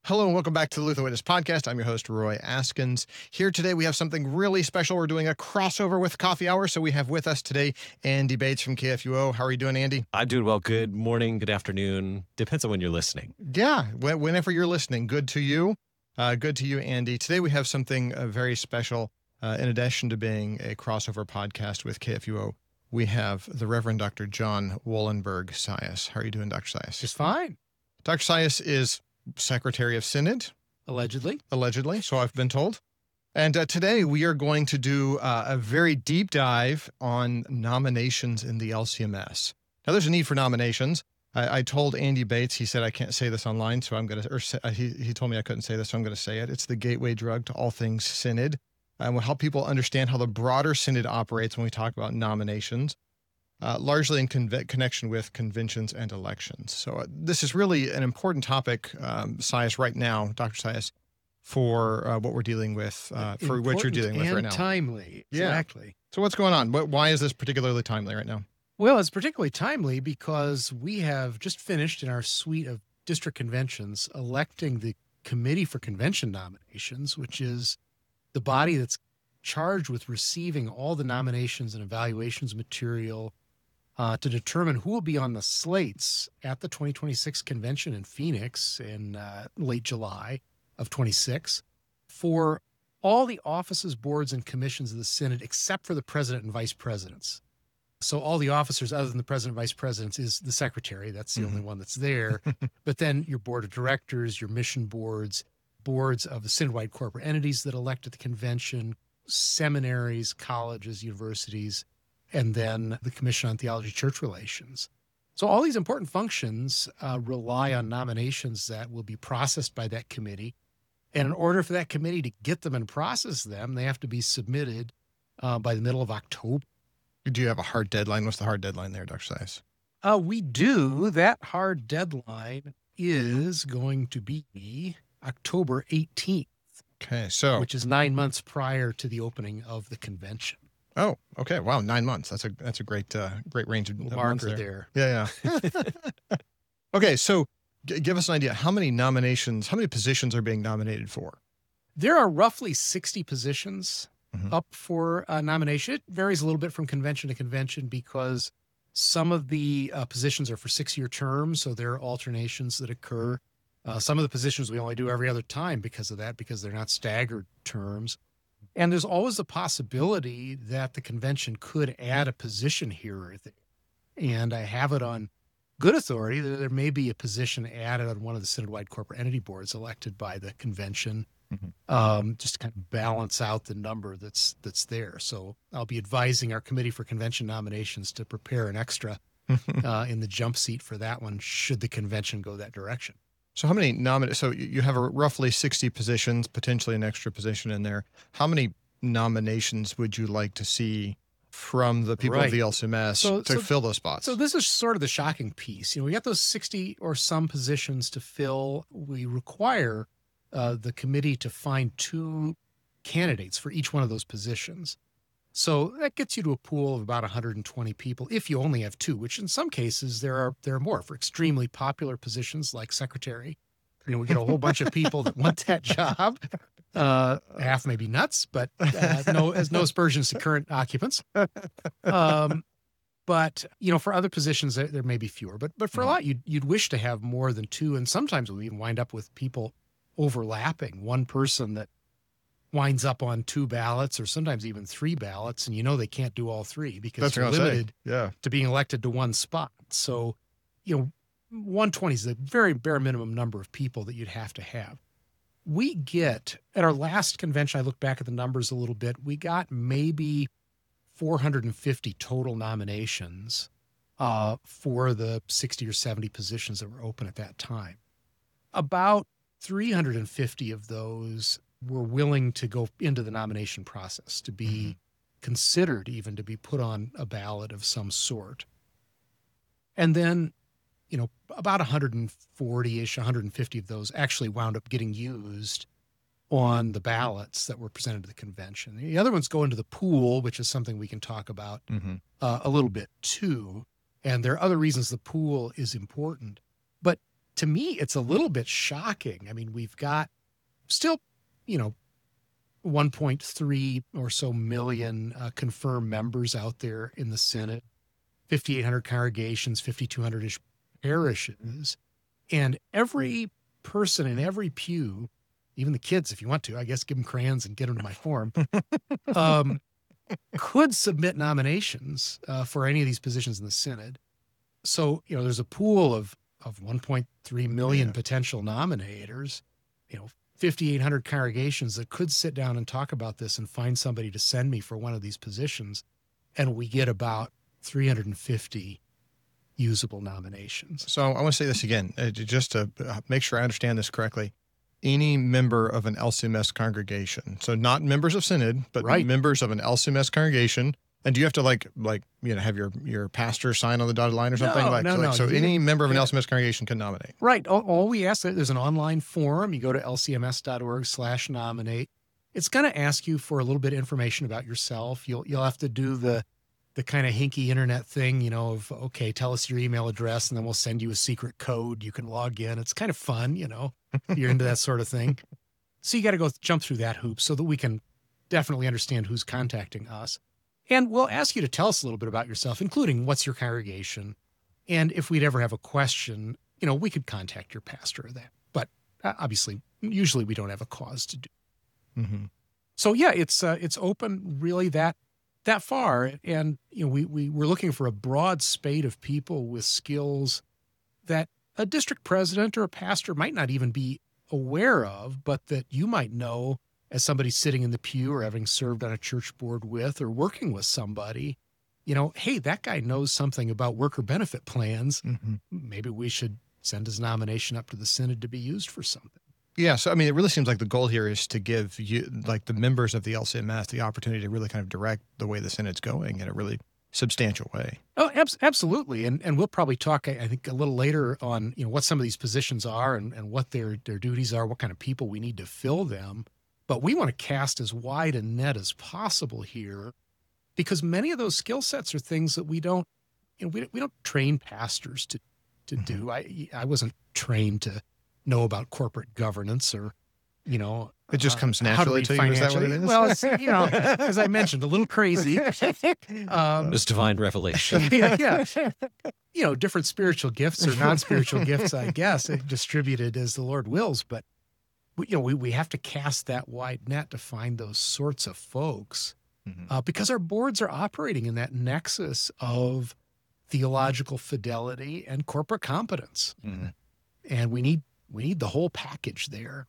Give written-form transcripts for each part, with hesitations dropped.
Hello and welcome back to the Lutheran Witness Podcast. I'm your host, Roy Askins. Here today, we have something really special. We're doing a crossover with Coffee Hour. So we have with us today Andy Bates from KFUO. How are you doing, Andy? I'm doing well. Good morning, good afternoon. Depends on when you're listening. Yeah, whenever you're listening. Good to you. Good to you, Andy. Today we have something very special. In addition to being a crossover podcast with KFUO, we have the Reverend Dr. John Wollenberg Sias. How are you doing, Dr. Sias? Just fine. Dr. Sias is Secretary of Synod. Allegedly, so I've been told. And today we are going to do a very deep dive on nominations in the LCMS. Now, there's a need for nominations. I told Andy Bates, he said I can't say this online, so I'm going to, he told me I couldn't say this, so I'm going to say it. It's the gateway drug to all things Synod. And will help people understand how the broader Synod operates when we talk about nominations. Largely in connection with conventions and elections. So this is really an important topic, Sias, right now, Dr. Sias, for what we're dealing with, for what you're dealing with right now. Timely, exactly. Yeah. So what's going on? Why is this particularly timely right now? Well, it's particularly timely because we have just finished in our suite of district conventions electing the Committee for Convention Nominations, which is the body that's charged with receiving all the nominations and evaluations material to determine who will be on the slates at the 2026 convention in Phoenix in late July of 26 for all the offices, boards, and commissions of the Synod except for the president and vice presidents. So all the officers other than the president and vice presidents is the secretary. That's the only one that's there. But then your board of directors, your mission boards, boards of the Synod-wide corporate entities that elect at the convention, seminaries, colleges, universities, and then the Commission on Theology Church Relations. So all these important functions rely on nominations that will be processed by that committee. And in order for that committee to get them and process them, they have to be submitted by the middle of October. Do you have a hard deadline? What's the hard deadline there, Dr. Sias? We do. That hard deadline is going to be October 18th. Okay, so which is 9 months prior to the opening of the convention. Oh, okay. Wow, 9 months. That's a great range of months there. Yeah. Okay, so give us an idea. How many positions are being nominated for? There are roughly 60 positions up for nomination. It varies a little bit from convention to convention because some of the positions are for 6-year terms, so there are alternations that occur. Some of the positions we only do every other time because of that, because they're not staggered terms. And there's always a possibility that the convention could add a position here or there. And I have it on good authority that there may be a position added on one of the Synod-wide corporate entity boards elected by the convention, just to kind of balance out the number that's there. So I'll be advising our Committee for Convention Nominations to prepare an extra in the jump seat for that one, should the convention go that direction. So how many so you have roughly 60 positions, potentially an extra position in there. How many nominations would you like to see from the people of the LCMS to fill those spots? So this is sort of the shocking piece. We got those 60 or some positions to fill. We require the committee to find 2 candidates for each one of those positions. So that gets you to a pool of about 120 people if you only have 2, which in some cases there are more for extremely popular positions like secretary. We get a whole bunch of people that want that job. Half may be nuts, but no aspersions to current occupants. But for other positions there may be fewer. But for a lot you'd wish to have more than 2, and sometimes we even wind up with people overlapping. One person that winds up on 2 ballots or sometimes even 3 ballots, and they can't do all 3 because they're limited to being elected to 1 spot. So, 120 is the very bare minimum number of people that you'd have to have. We get, at our last convention, I look back at the numbers a little bit, we got maybe 450 total nominations for the 60 or 70 positions that were open at that time. About 350 of those were willing to go into the nomination process, to be considered even to be put on a ballot of some sort. And then, about 140-ish, 150 of those actually wound up getting used on the ballots that were presented to the convention. The other ones go into the pool, which is something we can talk about a little bit too. And there are other reasons the pool is important. But to me, it's a little bit shocking. I mean, we've got still, 1.3 or so million confirmed members out there in the Synod, 5,800 congregations, 5,200-ish parishes, and every person in every pew, even the kids, if you want to, I guess, give them crayons and get them to my form, could submit nominations for any of these positions in the Synod. So, there's a pool of 1.3 million potential nominators, 5,800 congregations that could sit down and talk about this and find somebody to send me for one of these positions. And we get about 350 usable nominations. So I want to say this again, just to make sure I understand this correctly. Any member of an LCMS congregation, so not members of Synod, but members of an LCMS congregation. And do you have to have your pastor sign on the dotted line or something? No. So any member of an LCMS congregation can nominate. Right. All we ask, there's an online form. You go to lcms.org/nominate. It's going to ask you for a little bit of information about yourself. You'll have to do the kind of hinky internet thing, of, okay, tell us your email address, and then we'll send you a secret code. You can log in. It's kind of fun, you're into that sort of thing. So you got to go jump through that hoop so that we can definitely understand who's contacting us. And we'll ask you to tell us a little bit about yourself, including what's your congregation. And if we'd ever have a question, we could contact your pastor or that. But obviously, usually we don't have a cause to do. Mm-hmm. So yeah, it's open really that far. And, we're looking for a broad spate of people with skills that a district president or a pastor might not even be aware of, but that you might know as somebody sitting in the pew or having served on a church board with or working with somebody, hey, that guy knows something about worker benefit plans. Mm-hmm. Maybe we should send his nomination up to the Synod to be used for something. Yeah. So, it really seems like the goal here is to give you, the members of the LCMS, the opportunity to really kind of direct the way the Synod's going in a really substantial way. Oh, absolutely. And we'll probably talk, I think, a little later on, what some of these positions are and what their duties are, what kind of people we need to fill them. But we want to cast as wide a net as possible here, because many of those skill sets are things that we don't train pastors to do. I wasn't trained to know about corporate governance or, it just comes naturally to you. Is that what it is? Well, it's, as I mentioned, a little crazy. It's divine revelation. Yeah. Different spiritual gifts or non-spiritual gifts, I guess, distributed as the Lord wills. But we have to cast that wide net to find those sorts of folks, because our boards are operating in that nexus of theological fidelity and corporate competence. Mm-hmm. And we need the whole package there.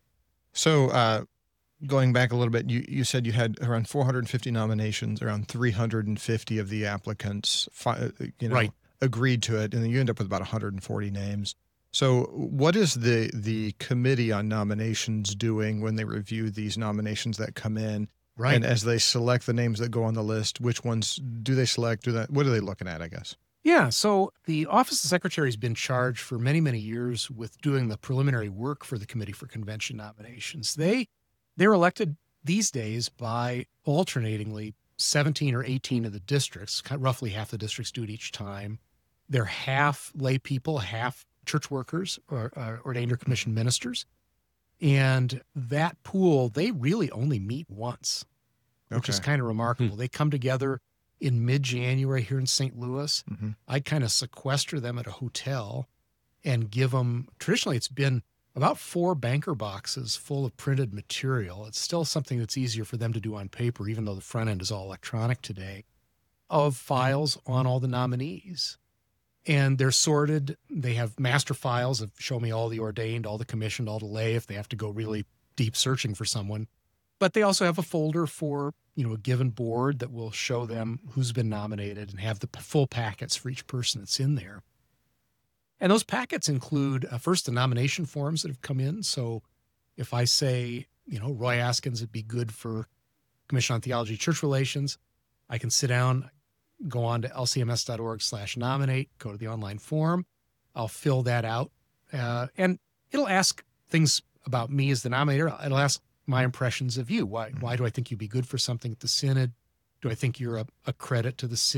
So going back a little bit, you said you had around 450 nominations, around 350 of the applicants, agreed to it, and then you end up with about 140 names. So what is the Committee on Nominations doing when they review these nominations that come in? Right. And as they select the names that go on the list, which ones do they select? What are they looking at, I guess? Yeah. So the Office of Secretary has been charged for many, many years with doing the preliminary work for the Committee for Convention Nominations. They're elected these days by alternatingly 17 or 18 of the districts, roughly half the districts do it each time. They're half lay people, half church workers or ordained or commissioned ministers. And that pool, they really only meet once, which is kind of remarkable. They come together in mid-January here in St. Louis. Mm-hmm. I kind of sequester them at a hotel and give them, traditionally it's been about 4 banker boxes full of printed material. It's still something that's easier for them to do on paper, even though the front end is all electronic today, of files on all the nominees. And they're sorted. They have master files of show me all the ordained, all the commissioned, all the lay, if they have to go really deep searching for someone. But they also have a folder for, a given board that will show them who's been nominated and have the full packets for each person that's in there. And those packets include, first, the nomination forms that have come in. So if I say, Roy Askins would be good for Commission on Theology, Church Relations, I can sit down, go on to lcms.org/nominate, go to the online form. I'll fill that out. And it'll ask things about me as the nominator. It'll ask my impressions of you. Why do I think you'd be good for something at the Synod? Do I think you're a credit to the Synod?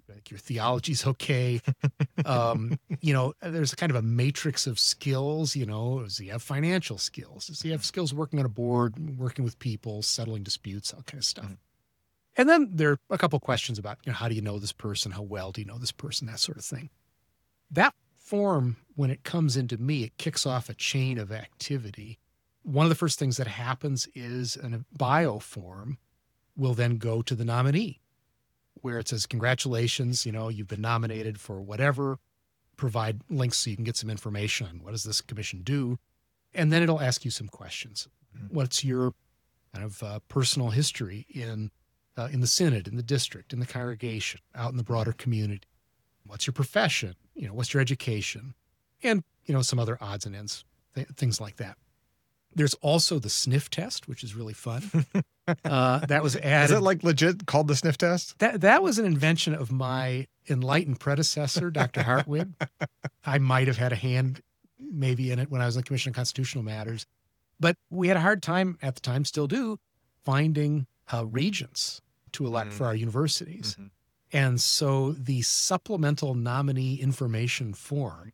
like your theology's okay. There's a kind of a matrix of skills. Does he have financial skills? Does he have skills working on a board, working with people, settling disputes, all kind of stuff. And then there are a couple questions about, how do you know this person? How well do you know this person? That sort of thing. That form, when it comes into me, it kicks off a chain of activity. One of the first things that happens is a bio form will then go to the nominee, where it says, congratulations, you've been nominated for whatever, provide links so you can get some information on what does this commission do. And then it'll ask you some questions. What's your kind of personal history in the synod, in the district, in the congregation, out in the broader community? What's your profession? What's your education? And, some other odds and ends, things like that. There's also the sniff test, which is really fun. That was added. Is it like legit called the sniff test? That was an invention of my enlightened predecessor, Dr. Hartwig. I might have had a hand maybe in it when I was in the Commission on Constitutional Matters. But we had a hard time at the time, still do, finding regents to elect for our universities. And so the supplemental nominee information form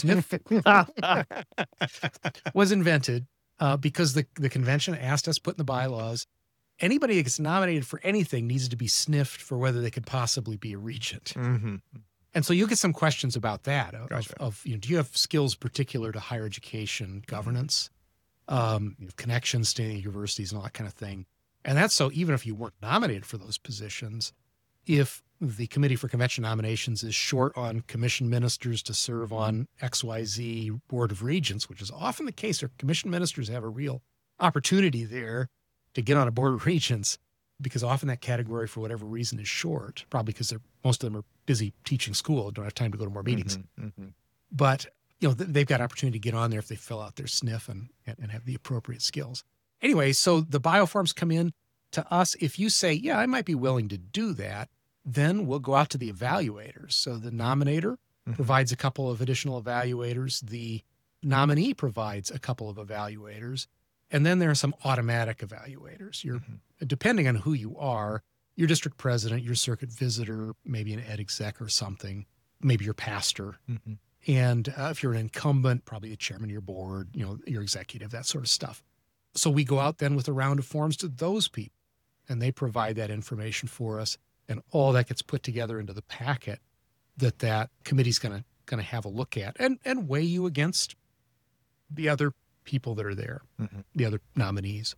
was invented because the convention asked us, put in the bylaws, anybody that gets nominated for anything needs to be sniffed for whether they could possibly be a regent. And so you'll get some questions about that of do you have skills particular to higher education governance, connections to universities and all that kind of thing. And that's so even if you weren't nominated for those positions, if the Committee for Convention Nominations is short on commission ministers to serve on XYZ Board of Regents, which is often the case, or commission ministers have a real opportunity there to get on a Board of Regents, because often that category, for whatever reason, is short, probably because most of them are busy teaching school, don't have time to go to more meetings. But, they've got opportunity to get on there if they fill out their sniff and have the appropriate skills. Anyway, so the bioforms come in to us. If you say, yeah, I might be willing to do that, then we'll go out to the evaluators. So the nominator provides a couple of additional evaluators. The nominee provides a couple of evaluators. And then there are some automatic evaluators. You're depending on who you are, your district president, your circuit visitor, maybe an ed exec or something, maybe your pastor. And if you're an incumbent, probably the chairman of your board, your executive, that sort of stuff. So we go out then with a round of forms to those people, and they provide that information for us. And all that gets put together into the packet that committee's going to have a look at and weigh you against the other people that are there, the other nominees.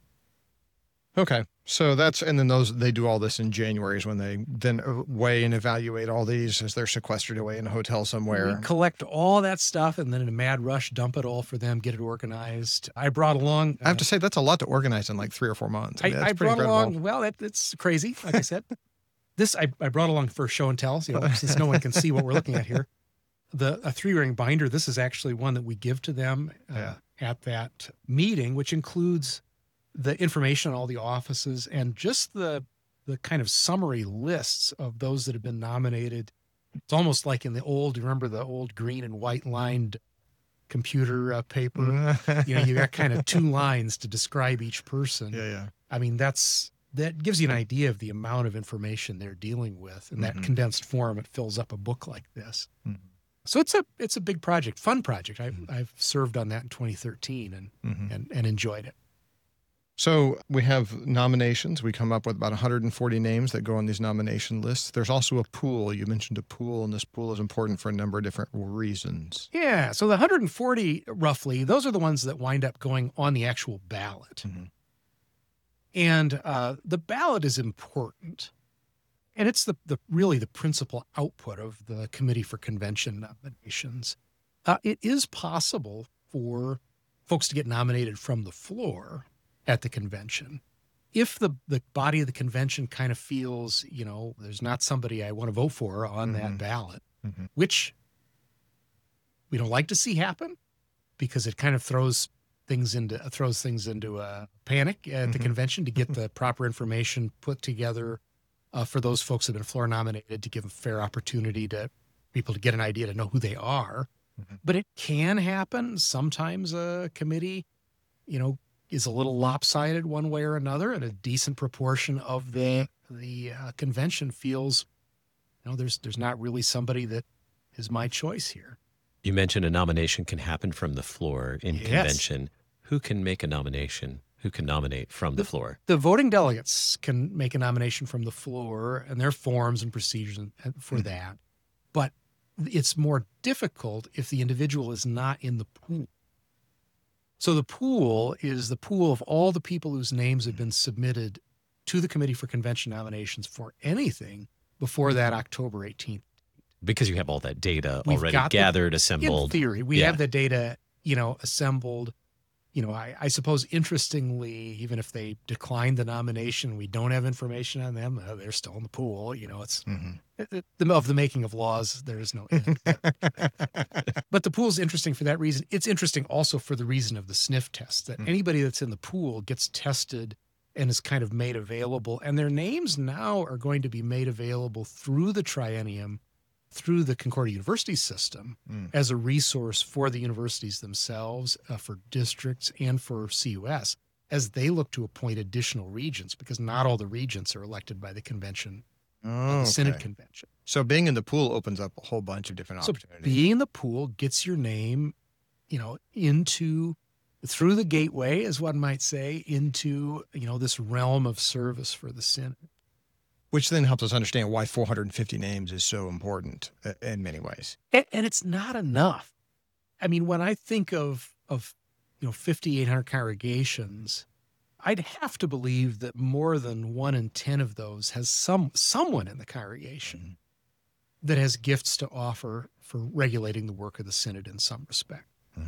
Okay. So and then they do all this in January is when they then weigh and evaluate all these as they're sequestered away in a hotel somewhere. We collect all that stuff and then in a mad rush, dump it all for them, get it organized. I brought along. I have to say, that's a lot to organize in like 3 or 4 months. I brought along, well, it's crazy. Like I said, I brought along for show and tell, since no one can see what we're looking at here. A 3-ring binder, this is actually one that we give to them at that meeting, which includes the information on all the offices and just the kind of summary lists of those that have been nominated. It's almost like in remember the old green and white lined computer paper? You got kind of 2 lines to describe each person. Yeah. I mean, that gives you an idea of the amount of information they're dealing with. In that condensed form, it fills up a book like this. So it's a big project, fun project. I've served on that in 2013 and enjoyed it. So we have nominations. We come up with about 140 names that go on these nomination lists. There's also a pool. You mentioned a pool, and this pool is important for a number of different reasons. Yeah. So the 140, roughly, those are the ones that wind up going on the actual ballot. And the ballot is important. And it's really the principal output of the Committee for Convention Nominations. It is possible for folks to get nominated from the floor at the convention. If the body of the convention kind of feels, there's not somebody I want to vote for on that ballot, which we don't like to see happen because it kind of throws things into a panic at the convention to get the proper information put together for those folks that have been floor nominated, to give a fair opportunity to people to get an idea, to know who they are. But it can happen. Sometimes a committee, is a little lopsided one way or another, and a decent proportion of the convention feels There's not really somebody that is my choice here. You mentioned a nomination can happen from the floor in Yes. convention. Who can make a nomination? Who can nominate from the floor? The voting delegates can make a nomination from the floor, and there are forms and procedures for that. But it's more difficult if the individual is not in the pool. So the pool is the pool of all the people whose names have been submitted to the Committee for Convention Nominations for anything before that October 18th. Because you have all that data We've already got gathered, In assembled. theory, we Yeah. have the data, assembled. I suppose interestingly, even if they declined the nomination, we don't have information on them. They're still in the pool. It's of the making of laws. There is no end. But the pool is interesting for that reason. It's interesting also for the reason of the sniff test, that anybody that's in the pool gets tested and is kind of made available. And their names now are going to be made available through the triennium, through the Concordia University system, as a resource for the universities themselves, for districts, and for CUS, as they look to appoint additional regents, because not all the regents are elected by the convention, the Synod convention. So being in the pool opens up a whole bunch of different So opportunities. being in the pool gets your name, through the gateway, as one might say, into, this realm of service for the Synod. Which then helps us understand why 450 names is so important in many ways. And it's not enough. I mean, when I think of 5,800 congregations, I'd have to believe that more than 1 in 10 of those has someone in the congregation that has gifts to offer for regulating the work of the Synod in some respect.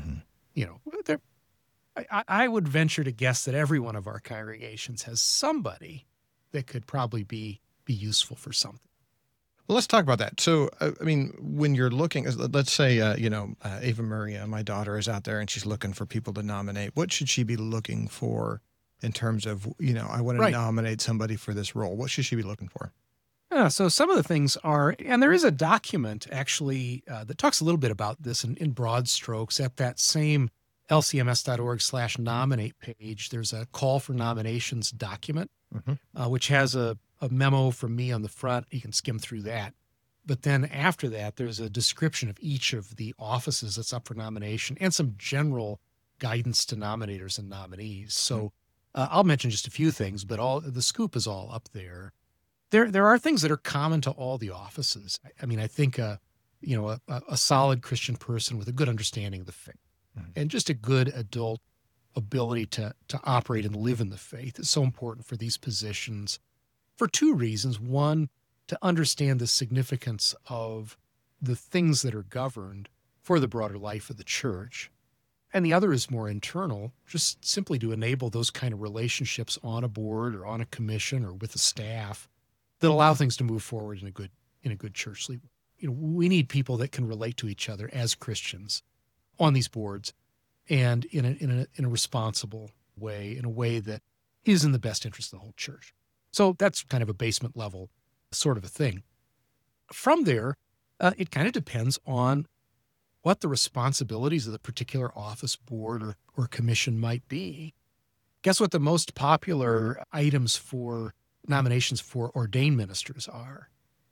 I would venture to guess that every one of our congregations has somebody that could probably be useful for something. Well, let's talk about that. So, when you're looking, let's say, Ava Maria, my daughter, is out there and she's looking for people to nominate. What should she be looking for in terms of, I want to nominate somebody for this role? What should she be looking for? So some of the things are, and there is a document actually that talks a little bit about this in broad strokes at that same lcms.org/nominate page. There's a call for nominations document, which has a memo from me on the front. You can skim through that. But then after that, there's a description of each of the offices that's up for nomination and some general guidance to nominators and nominees. So I'll mention just a few things, but the scoop is all up there. There are things that are common to all the offices. I think a solid Christian person with a good understanding of the faith and just a good adult ability to operate and live in the faith is so important for these positions for two reasons. One, to understand the significance of the things that are governed for the broader life of the church. And the other is more internal, just simply to enable those kind of relationships on a board or on a commission or with a staff that allow things to move forward in a good churchly. We need people that can relate to each other as Christians on these boards and in a responsible way, in a way that is in the best interest of the whole church. So that's kind of a basement level sort of a thing. From there, it kind of depends on what the responsibilities of the particular office, board, or commission might be. Guess what the most popular items for nominations for ordained ministers are?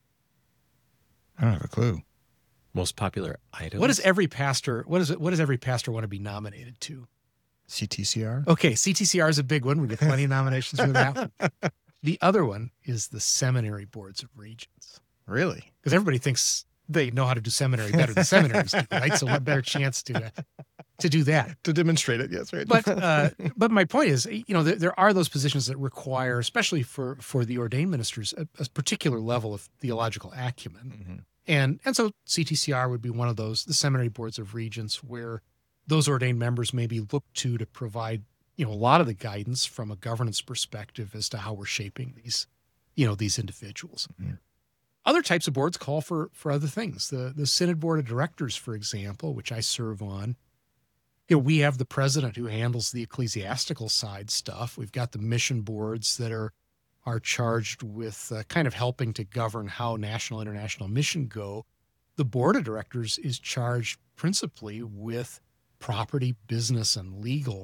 I don't have a clue. Most popular items? What does every pastor want to be nominated to? CTCR? Okay, CTCR is a big one. We get plenty of nominations for that one. The other one is the seminary boards of regents. Really? Because everybody thinks they know how to do seminary better than seminaries do, right? So what better chance to do that? To demonstrate it, yes, right. But my point is, there are those positions that require, especially for the ordained ministers, a particular level of theological acumen. And so CTCR would be one of those, the seminary boards of regents, where those ordained members may be looked to provide, a lot of the guidance from a governance perspective as to how we're shaping these individuals. Other types of boards call for other things. The Synod Board of Directors, for example, which I serve on, we have the president who handles the ecclesiastical side stuff. We've got the mission boards that are charged with kind of helping to govern how national, international mission go. The board of directors is charged principally with property, business, and legal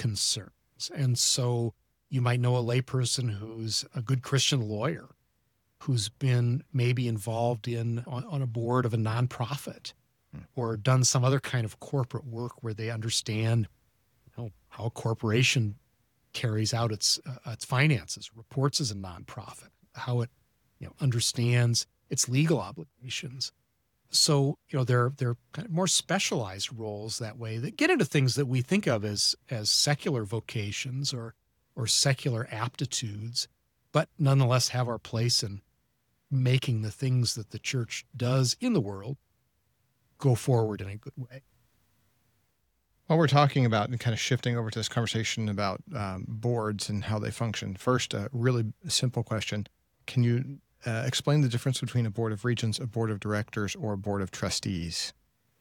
concerns. And so you might know a layperson who's a good Christian lawyer who's been maybe involved on a board of a nonprofit or done some other kind of corporate work where they understand how a corporation carries out its finances, reports as a nonprofit, how it understands its legal obligations. So they're kind of more specialized roles that way that get into things that we think of as secular vocations or secular aptitudes, but nonetheless have our place in making the things that the church does in the world go forward in a good way. While we're talking about and kind of shifting over to this conversation about boards and how they function, first, a really simple question. Can you explain the difference between a board of regents, a board of directors, or a board of trustees?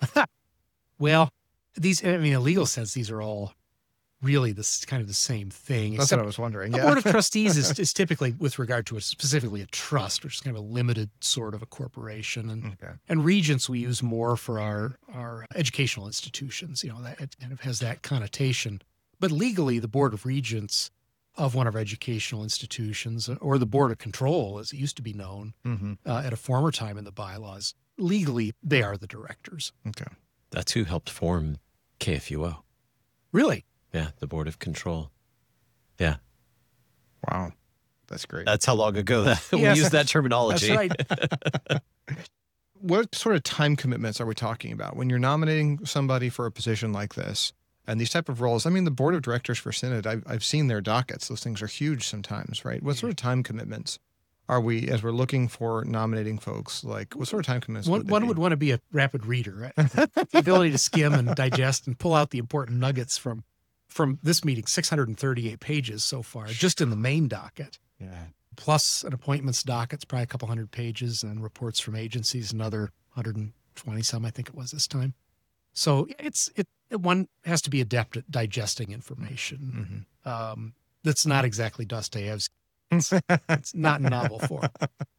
Well, in a legal sense, these are all really this kind of the same thing. That's what I was wondering. A board of trustees is typically with regard to specifically a trust, which is kind of a limited sort of a corporation. And regents we use more for our educational institutions. That it kind of has that connotation. But legally, the board of regents of one of our educational institutions, or the board of control, as it used to be known at a former time in the bylaws, legally they are the directors. Okay, That's who helped form KFUO. Really? Yeah, the board of control. Yeah. Wow, that's great. That's how long ago that we used that terminology. That's right. What sort of time commitments are we talking about when you're nominating somebody for a position like this and these type of roles? I mean, the board of directors for Synod, I've seen their dockets. Those things are huge sometimes, right? What sort of time commitments are we, as we're looking for nominating folks, like what sort of time commitments One would want to be a rapid reader, right? The ability to skim and digest and pull out the important nuggets from this meeting, 638 pages so far, just in the main docket. Yeah. Plus an appointments docket's probably a couple hundred pages, and reports from agencies, another 120 some, I think it was this time. So one has to be adept at digesting information. That's not exactly Dostoevsky. It's not novel form.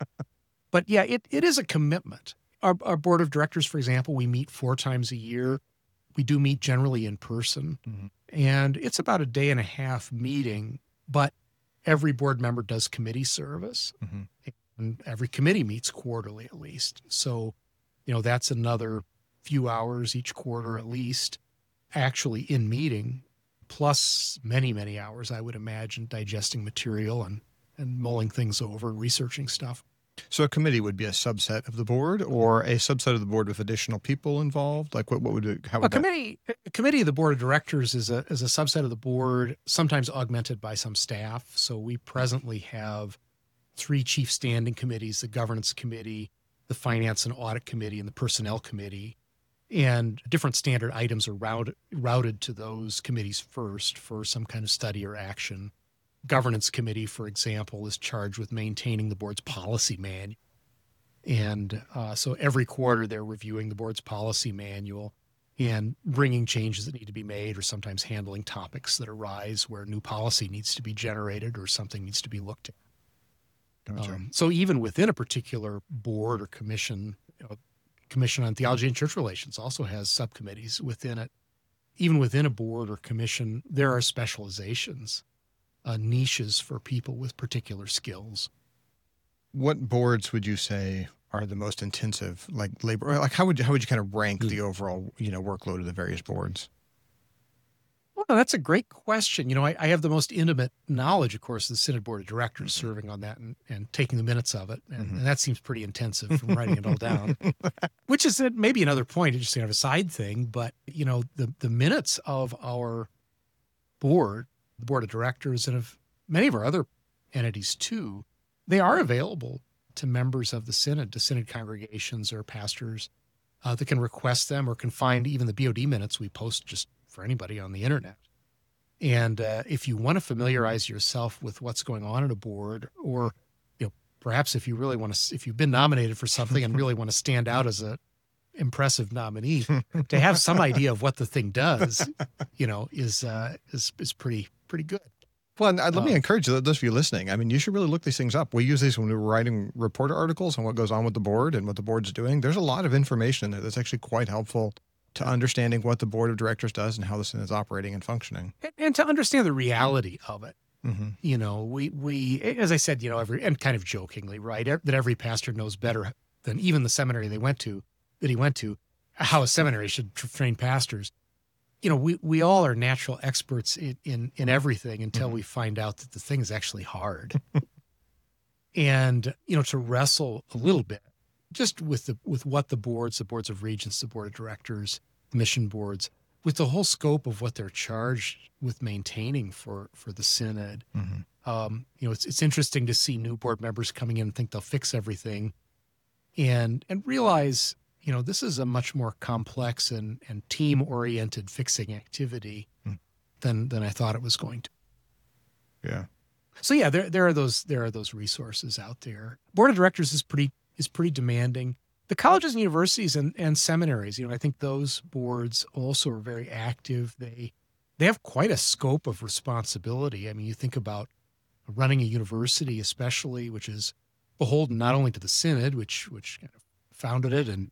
But yeah, it is a commitment. Our board of directors, for example, we meet 4 times a year. We do meet generally in person. And it's about a day and a half meeting, but every board member does committee service. And every committee meets quarterly at least. So, that's another few hours each quarter at least actually in meeting, plus many, many hours, I would imagine, digesting material and mulling things over, researching stuff. So a committee would be a subset of the board, or a subset of the board with additional people involved? Like what would it, how would a committee of the board of directors is a subset of the board, sometimes augmented by some staff. So we presently have 3 chief standing committees: the governance committee, the finance and audit committee, and the personnel committee. And different standard items are routed to those committees first for some kind of study or action. Governance committee, for example, is charged with maintaining the board's policy manual. And so every quarter they're reviewing the board's policy manual and bringing changes that need to be made, or sometimes handling topics that arise where new policy needs to be generated or something needs to be looked at. Gotcha. So even within a particular board or commission, Commission on Theology and Church Relations also has subcommittees within it. Even within a board or commission, there are specializations, niches for people with particular skills. What boards would you say are the most intensive, like labor? Like how would you kind of rank the overall workload of the various boards? Well, that's a great question. I have the most intimate knowledge, of course, of the Synod Board of Directors, serving on that and taking the minutes of it. And that seems pretty intensive from writing it all down, which is maybe another point, just kind of a side thing. But, the minutes of our board, the Board of Directors, and of many of our other entities too, they are available to members of the Synod, to Synod congregations or pastors that can request them, or can find even the BOD minutes we post just for anybody on the internet. And if you want to familiarize yourself with what's going on at a board, or perhaps if you really want to, if you've been nominated for something and really want to stand out as a impressive nominee, to have some idea of what the thing does, is pretty good. Well, and let me encourage those of you listening. I mean, you should really look these things up. We use these when we're writing reporter articles on what goes on with the board and what the board's doing. There's a lot of information in there that's actually quite helpful to understanding what the board of directors does and how the Synod is operating and functioning. And to understand the reality of it. Mm-hmm. You know, we as I said, you know, and kind of jokingly, right, that every pastor knows better than even the seminary that he went to, how a seminary should train pastors. You know, we all are natural experts in everything until we find out that the thing is actually hard. And, you know, to wrestle a little bit just with what the boards of regents, the board of directors, mission boards, with the whole scope of what they're charged with maintaining for the synod. You know, it's interesting to see new board members coming in and think they'll fix everything and realize, you know, this is a much more complex and team-oriented fixing activity than I thought it was going to. Yeah. So yeah, there are those resources out there. Board of directors is pretty demanding. The colleges and universities and seminaries, you know, I think those boards also are very active. They have quite a scope of responsibility. I mean, you think about running a university, especially, which is beholden not only to the synod, which kind of founded it and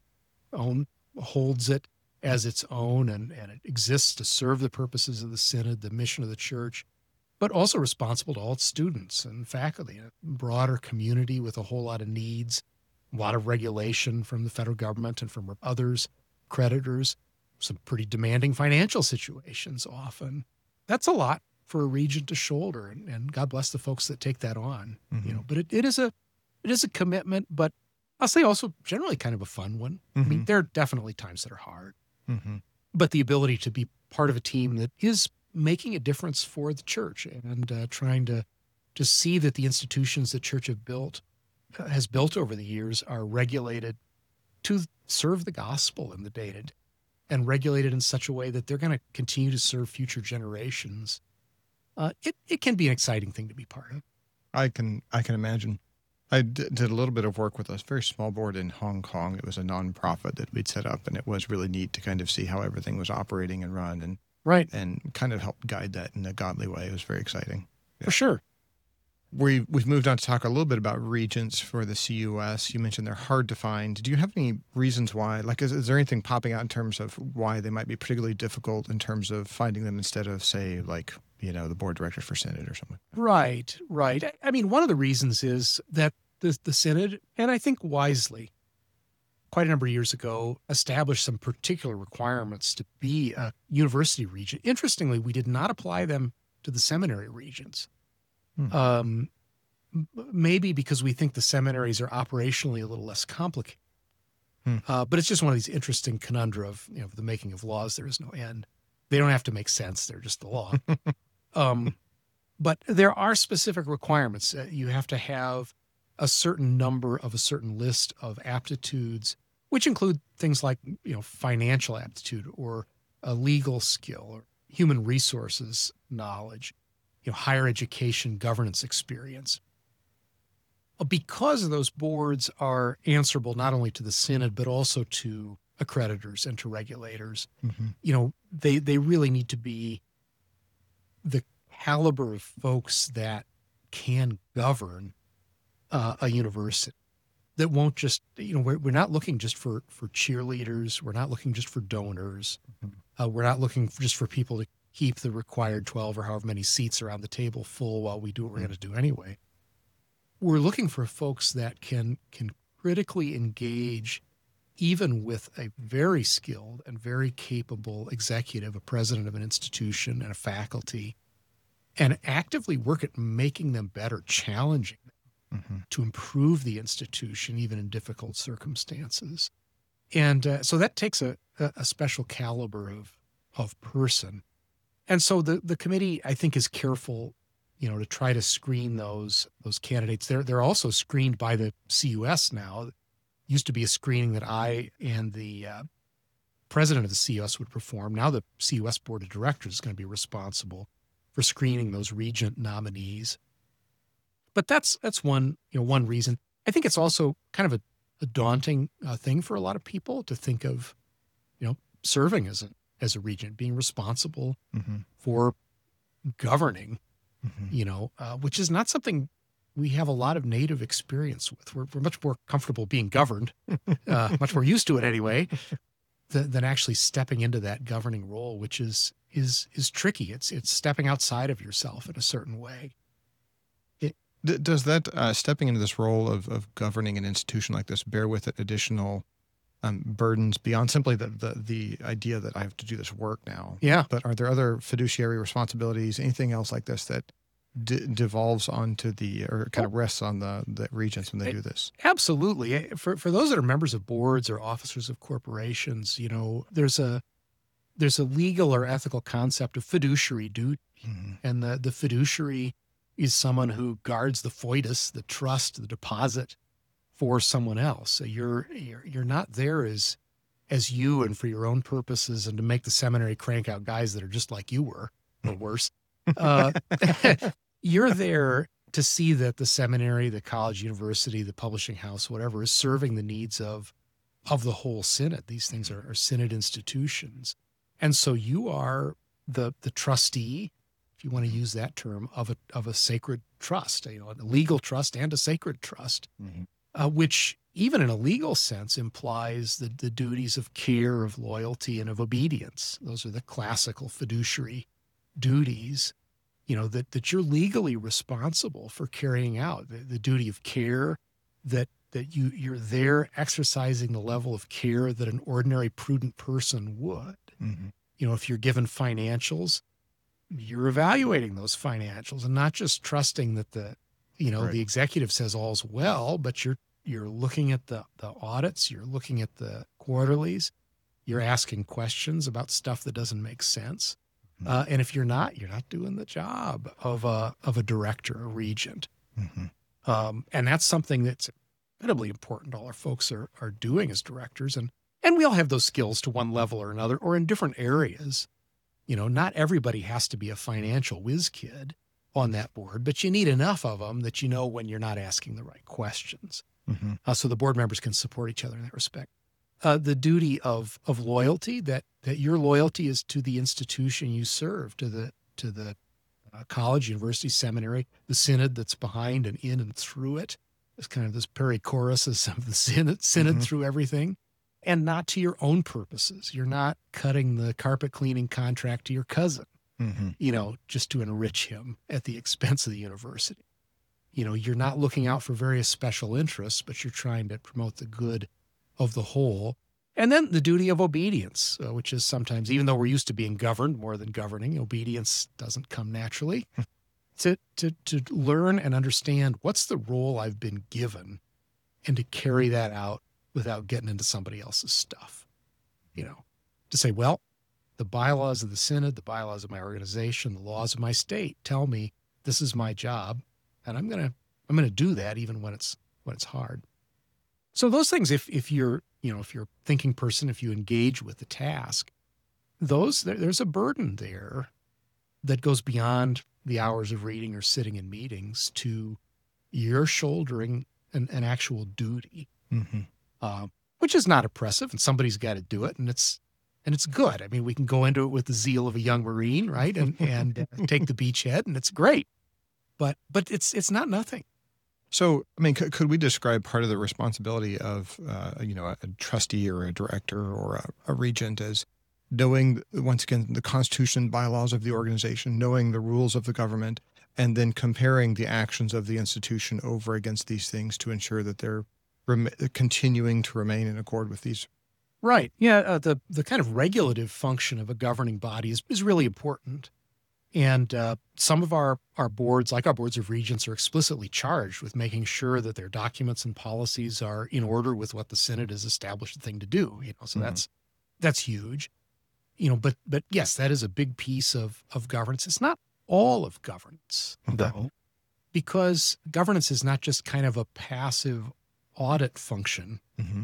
holds it as its own, and it exists to serve the purposes of the synod, the mission of the church, but also responsible to all its students and faculty, a broader community with a whole lot of needs, a lot of regulation from the federal government and from others, creditors, some pretty demanding financial situations often. That's a lot for a regent to shoulder, and God bless the folks that take that on. You know, but it is a commitment, but I'll say also generally kind of a fun one. I mean, there are definitely times that are hard, but the ability to be part of a team that is making a difference for the church and trying to see that the institutions the church has built over the years are regulated to serve the gospel in the day-to-day, and regulated in such a way that they're going to continue to serve future generations. It can be an exciting thing to be part of. I can imagine. I did a little bit of work with a very small board in Hong Kong. It was a nonprofit that we'd set up, and it was really neat to kind of see how everything was operating and run, and Right. and kind of help guide that in a godly way. It was very exciting. For sure. We've moved on to talk a little bit about regents for the CUS. You mentioned they're hard to find. Do you have any reasons why? Like, is there anything popping out in terms of why they might be particularly difficult in terms of finding them instead of, say, like, you know, the board director for synod or something? Right. I mean, one of the reasons is that the synod, and I think wisely, quite a number of years ago, established some particular requirements to be a university regent. Interestingly, we did not apply them to the seminary regents. Maybe because we think the seminaries are operationally a little less complicated. But it's just one of these interesting conundra of, you know, the making of laws, there is no end. They don't have to make sense. They're just the law. But there are specific requirements. You have to have a certain number of a certain list of aptitudes, which include things like, you know, financial aptitude or a legal skill or human resources knowledge, you know, higher education governance experience. Because those boards are answerable not only to the synod, but also to accreditors and to regulators, you know, they really need to be the caliber of folks that can govern a university, that won't just, you know, we're not looking just for cheerleaders. We're not looking just for donors. We're not looking just for people to keep the required 12 or however many seats around the table full while we do what we're going to do anyway. We're looking for folks that can critically engage even with a very skilled and very capable executive, a president of an institution and a faculty, and actively work at making them better, challenging them to improve the institution, even in difficult circumstances. And so that takes a special caliber of person. And so the committee, I think, is careful, you know, to try to screen those candidates. They're also screened by the CUS now. It used to be a screening that I and the president of the CUS would perform. Now the CUS board of directors is going to be responsible for screening those regent nominees. But that's one reason. I think it's also kind of a daunting thing for a lot of people to think of, you know, serving as a regent, being responsible for governing, you know, which is not something we have a lot of native experience with. We're much more comfortable being governed, much more used to it anyway, than actually stepping into that governing role, which is is tricky. It's stepping outside of yourself in a certain way. Does that stepping into this role of governing an institution like this bear with it additional burdens beyond simply the idea that I have to do this work now? Yeah. But are there other fiduciary responsibilities, anything else like this that devolves onto or kind of rests on the regents when they do this? Absolutely. For those that are members of boards or officers of corporations, there's a legal or ethical concept of fiduciary duty. Mm-hmm. And the fiduciary is someone who guards the foetus, the trust, the deposit for someone else. So you're not there as you and for your own purposes and to make the seminary crank out guys that are just like you were or worse. You're there to see that the seminary, the college, university, the publishing house, whatever, is serving the needs of the whole synod. These things are synod institutions. And so you are the trustee, if you want to use that term, of a sacred trust, a legal trust and a sacred trust, which even in a legal sense implies the duties of care, of loyalty, and of obedience. Those are the classical fiduciary duties, that you're legally responsible for carrying out. The duty of care, that you're there exercising the level of care that an ordinary prudent person would. Mm-hmm. If you're given financials, you're evaluating those financials and not just trusting that the executive says all's well, but you're looking at the audits, you're looking at the quarterlies, you're asking questions about stuff that doesn't make sense. And if you're not doing the job of a director, a regent. Mm-hmm. And that's something that's incredibly important. All our folks are doing as directors, and we all have those skills to one level or another, or in different areas. Not everybody has to be a financial whiz kid on that board, but you need enough of them that when you're not asking the right questions. Mm-hmm. So the board members can support each other in that respect. The duty of loyalty, that your loyalty is to the institution you serve, to the college, university, seminary, the synod that's behind and in and through it. It's kind of this perichoruses of the synod Mm-hmm. through everything, and not to your own purposes. You're not cutting the carpet cleaning contract to your cousin, Mm-hmm. just to enrich him at the expense of the university. You're not looking out for various special interests, but you're trying to promote the good of the whole. And then the duty of obedience, which is sometimes, even though we're used to being governed more than governing, obedience doesn't come naturally. To learn and understand what's the role I've been given and to carry that out without getting into somebody else's stuff. To say, well, the bylaws of the synod, the bylaws of my organization, the laws of my state tell me this is my job, and I'm gonna do that even when it's hard. So those things, if you're a thinking person, if you engage with the task, there's a burden there that goes beyond the hours of reading or sitting in meetings to you're shouldering an actual duty, which is not oppressive, and somebody's got to do it, and it's good. I mean, we can go into it with the zeal of a young Marine, right, and take the beachhead, and it's great, but it's not nothing. So, I mean, could we describe part of the responsibility of, a trustee or a director or a regent as knowing, once again, the constitution, bylaws of the organization, knowing the rules of the government, and then comparing the actions of the institution over against these things to ensure that they're continuing to remain in accord with these? Right. Yeah. The kind of regulative function of a governing body is really important. And some of our boards, like our boards of regents, are explicitly charged with making sure that their documents and policies are in order with what the synod has established the thing to do. So that's huge. But yes, that is a big piece of governance. It's not all of governance, though, because governance is not just kind of a passive audit function,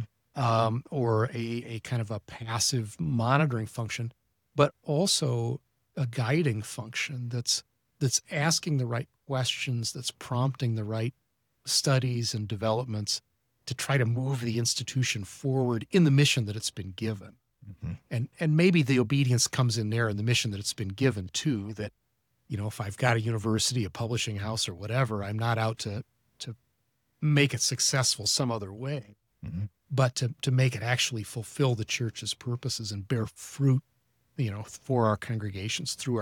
or a kind of a passive monitoring function, but also a guiding function that's asking the right questions, that's prompting the right studies and developments to try to move the institution forward in the mission that it's been given. And maybe the obedience comes in there in the mission that it's been given too, that, if I've got a university, a publishing house or whatever, I'm not out to make it successful some other way, but to make it actually fulfill the church's purposes and bear fruit for our congregations, through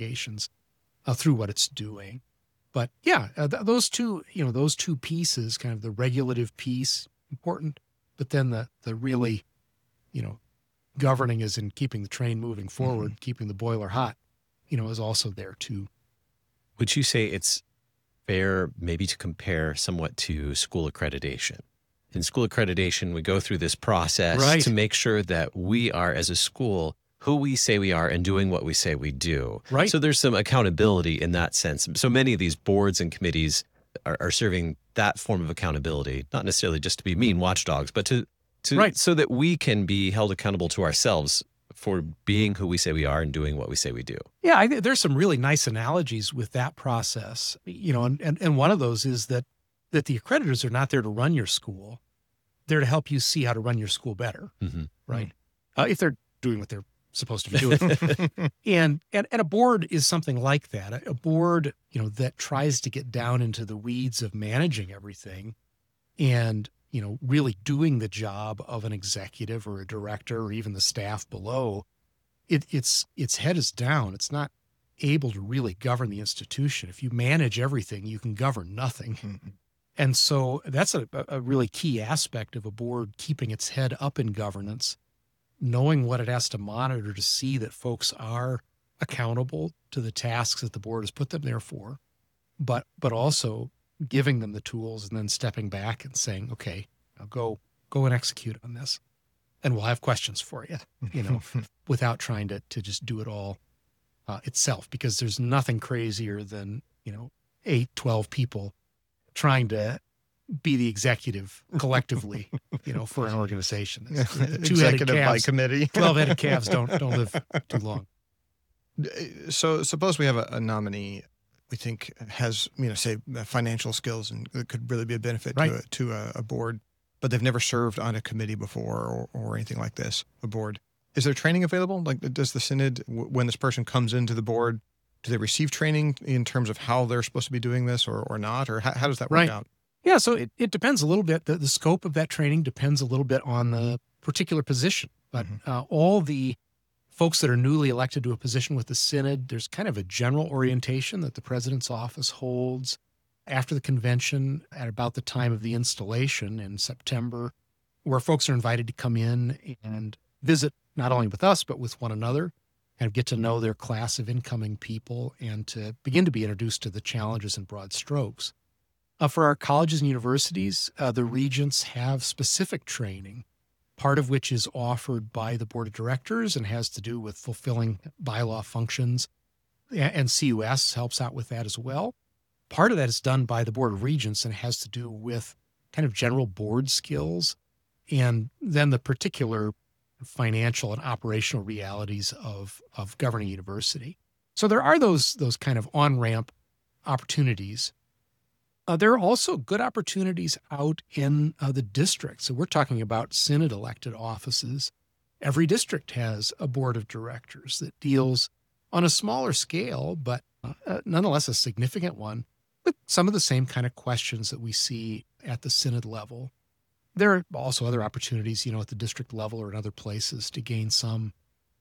through what it's doing. But yeah, those two pieces, kind of the regulative piece, important, but then the really, governing is in keeping the train moving forward, keeping the boiler hot, is also there too. Would you say it's fair maybe to compare somewhat to school accreditation? In school accreditation, we go through this process to make sure that we are, as a school, who we say we are and doing what we say we do. Right. So there's some accountability in that sense. So many of these boards and committees are serving that form of accountability, not necessarily just to be mean watchdogs, but to so that we can be held accountable to ourselves for being who we say we are and doing what we say we do. Yeah, I think there's some really nice analogies with that process, and one of those is that the accreditors are not there to run your school. They're to help you see how to run your school better, right? If they're doing what they're supposed to be doing. and a board is something like that. A board, that tries to get down into the weeds of managing everything and, really doing the job of an executive or a director or even the staff below. Its head is down. It's not able to really govern the institution. If you manage everything, you can govern nothing. And so that's a really key aspect of a board keeping its head up in governance, knowing what it has to monitor to see that folks are accountable to the tasks that the board has put them there for, but also giving them the tools and then stepping back and saying, okay, now go and execute on this. And we'll have questions for you, without trying to just do it all itself, because there's nothing crazier than, 8, 12 people trying to be the executive collectively, for an organization. Executive by committee. 12-headed calves don't live too long. So suppose we have a nominee we think has, say financial skills and it could really be a benefit to a board, but they've never served on a committee before or anything like this, a board. Is there training available? Like, does the synod, when this person comes into the board, do they receive training in terms of how they're supposed to be doing this or not? Or how does that work out? Yeah, so it depends a little bit. The scope of that training depends a little bit on the particular position. But all the folks that are newly elected to a position with the synod, there's kind of a general orientation that the president's office holds after the convention at about the time of the installation in September, where folks are invited to come in and visit not only with us, but with one another, and get to know their class of incoming people and to begin to be introduced to the challenges in broad strokes. For our colleges and universities, the regents have specific training, part of which is offered by the board of directors and has to do with fulfilling bylaw functions, and CUS helps out with that as well. Part of that is done by the board of regents and has to do with kind of general board skills, and then the particular financial and operational realities of governing a university. So there are those kind of on-ramp opportunities. There are also good opportunities out in the district. So we're talking about synod elected offices. Every district has a board of directors that deals on a smaller scale, but nonetheless a significant one, with some of the same kind of questions that we see at the synod level. There are also other opportunities, at the district level or in other places to gain some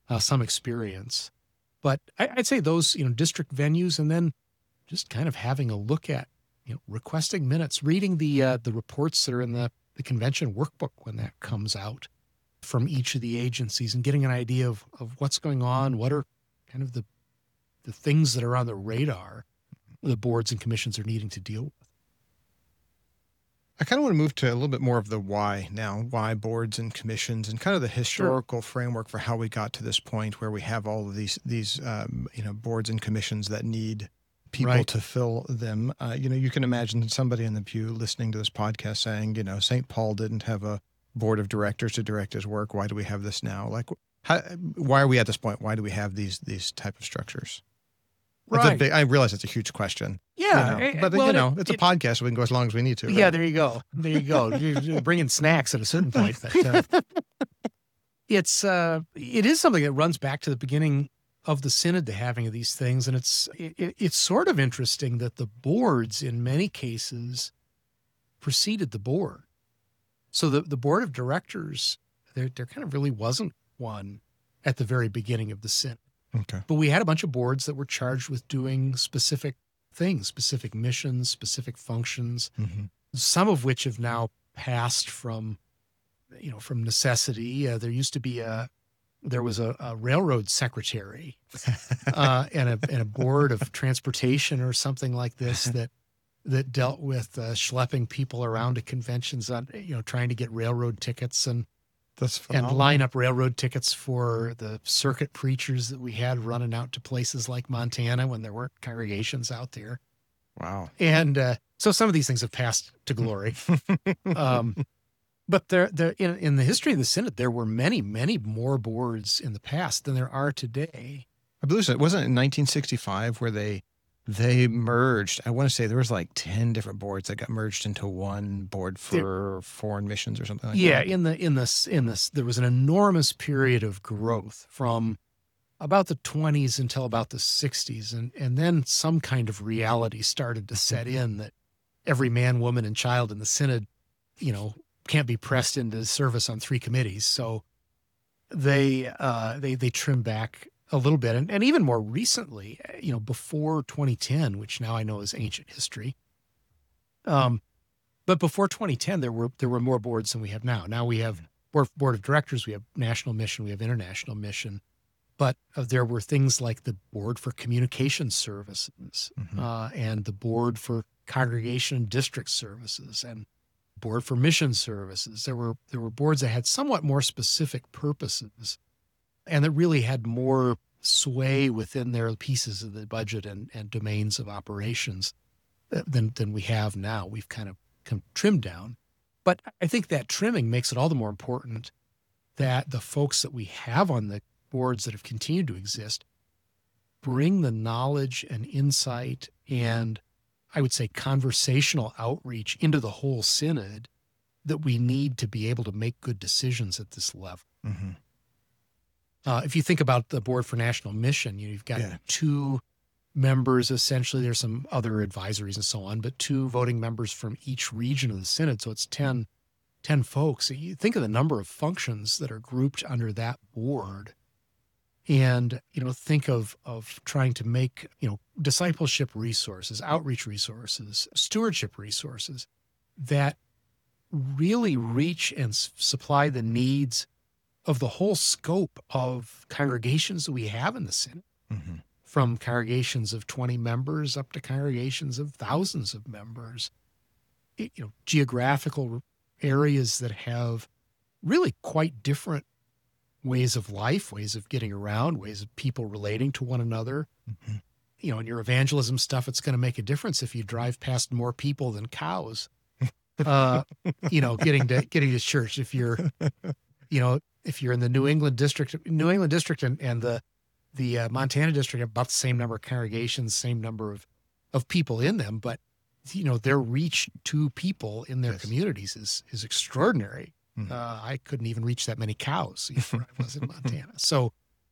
experience. But I'd say those, district venues, and then just kind of having a look at, requesting minutes, reading the reports that are in the convention workbook when that comes out from each of the agencies, and getting an idea of what's going on, what are kind of the things that are on the radar the boards and commissions are needing to deal with. I kind of want to move to a little bit more of the why now, why boards and commissions, and kind of the historical framework for how we got to this point where we have all of these boards and commissions that need people to fill them. You can imagine somebody in the pew listening to this podcast saying, St. Paul didn't have a board of directors to direct his work. Why do we have this now? Like, why are we at this point? Why do we have these type of structures? Right. I realize it's a huge question. Yeah. But it's a podcast, so we can go as long as we need to. Right? Yeah, there you go. You're bringing snacks at a certain point. But, it is something that runs back to the beginning of the synod, the having of these things. And it's sort of interesting that the boards, in many cases, preceded the board. So the board of directors, there kind of really wasn't one at the very beginning of the Synod. Okay. But we had a bunch of boards that were charged with doing specific things, specific missions, specific functions, some of which have now passed from necessity. There was a railroad secretary and a board of transportation or something like this that dealt with schlepping people around to conventions on, trying to get railroad tickets and line up railroad tickets for the circuit preachers that we had running out to places like Montana when there weren't congregations out there. Wow. And so some of these things have passed to glory. But in the history of the Synod, there were many, many more boards in the past than there are today. I believe it wasn't in 1965 where they merged. I want to say there was like 10 different boards that got merged into one board for foreign missions or something like that. Yeah, in this, there was an enormous period of growth from about the 20s until about the 60s, and then some kind of reality started to set in that every man, woman, and child in the Synod, can't be pressed into service on 3 committees. So they trimmed back a little bit. And even more recently, before 2010, which now I know is ancient history. But before 2010, there were more boards than we have now. Now we have board of directors, we have national mission, we have international mission. But there were things like the board for communication services and the board for congregation and district services and board for mission services. There were boards that had somewhat more specific purposes and that really had more sway within their pieces of the budget and domains of operations than we have now. We've kind of trimmed down. But I think that trimming makes it all the more important that the folks that we have on the boards that have continued to exist bring the knowledge and insight and, I would say, conversational outreach into the whole Synod that we need to be able to make good decisions at this level. If you think about the Board for National Mission, you've got 2 members, essentially. There's some other advisories and so on, but 2 voting members from each region of the Synod. So it's 10 folks. You think of the number of functions that are grouped under that board and, think of trying to make, discipleship resources, outreach resources, stewardship resources that really reach and supply the needs of the whole scope of congregations that we have in the Synod, from congregations of 20 members up to congregations of thousands of members, geographical areas that have really quite different ways of life, ways of getting around, ways of people relating to one another. In your evangelism stuff, it's going to make a difference if you drive past more people than cows, getting to church. If you're in the New England district and the Montana district have about the same number of congregations, same number of people in them, but their reach to people in their communities is extraordinary. I couldn't even reach that many cows when I was in Montana. So,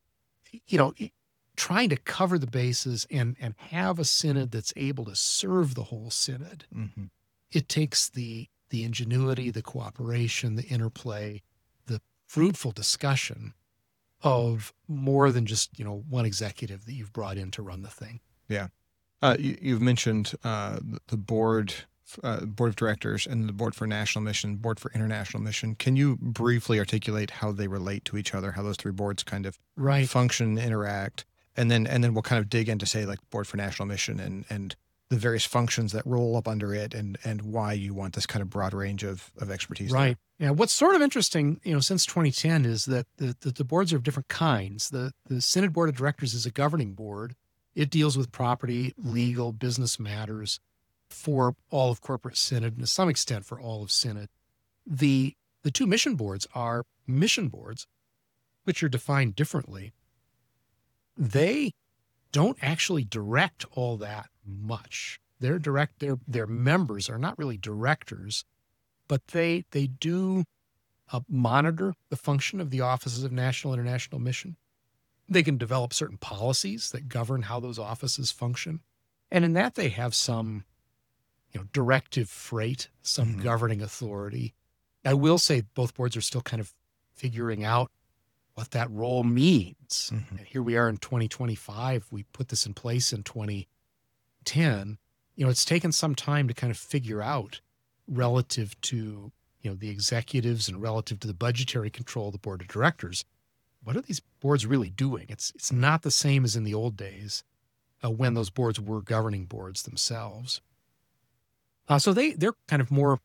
trying to cover the bases and have a Synod that's able to serve the whole Synod, it takes the ingenuity, the cooperation, the interplay, the fruitful discussion of more than just, one executive that you've brought in to run the thing. Yeah. You've mentioned the board of directors and the board for national mission, board for international mission. Can you briefly articulate how they relate to each other, how those 3 boards kind of function, interact, and then we'll kind of dig into, say, like board for national mission and the various functions that roll up under it and why you want this kind of broad range of expertise. Right. Yeah. What's sort of interesting, since 2010 is that the boards are of different kinds. The Synod Board of Directors is a governing board. It deals with property, legal, business matters for all of corporate Synod and to some extent for all of Synod. The 2 mission boards are mission boards, which are defined differently. They don't actually direct all that much. Their members are not really directors, but they do monitor the function of the offices of national and international mission. They can develop certain policies that govern how those offices function. And in that, they have some, directive freight, some governing authority. I will say both boards are still kind of figuring out what that role means. Mm-hmm. And here we are in 2025. We put this in place in 2010. It's taken some time to kind of figure out relative to, the executives and relative to the budgetary control of the board of directors, what are these boards really doing? It's not the same as in the old days when those boards were governing boards themselves. So they're kind of more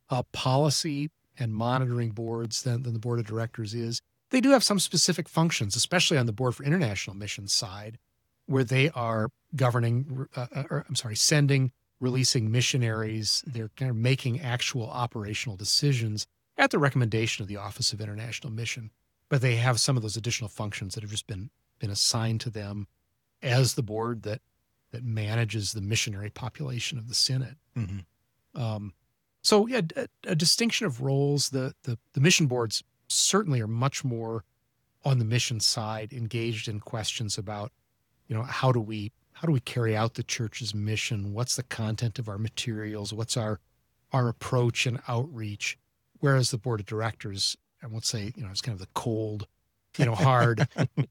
policy and monitoring boards than the board of directors is. They do have some specific functions, especially on the board for international missions side, where they are governing, sending, releasing missionaries. They're kind of making actual operational decisions at the recommendation of the Office of International Mission. But they have some of those additional functions that have just been assigned to them as the board that manages the missionary population of the Synod. Mm-hmm. So yeah, a distinction of roles. The mission boards certainly are much more on the mission side, engaged in questions about, how do we carry out the church's mission? What's the content of our materials? What's our approach and outreach? Whereas the board of directors, I won't say, it's kind of the cold, hard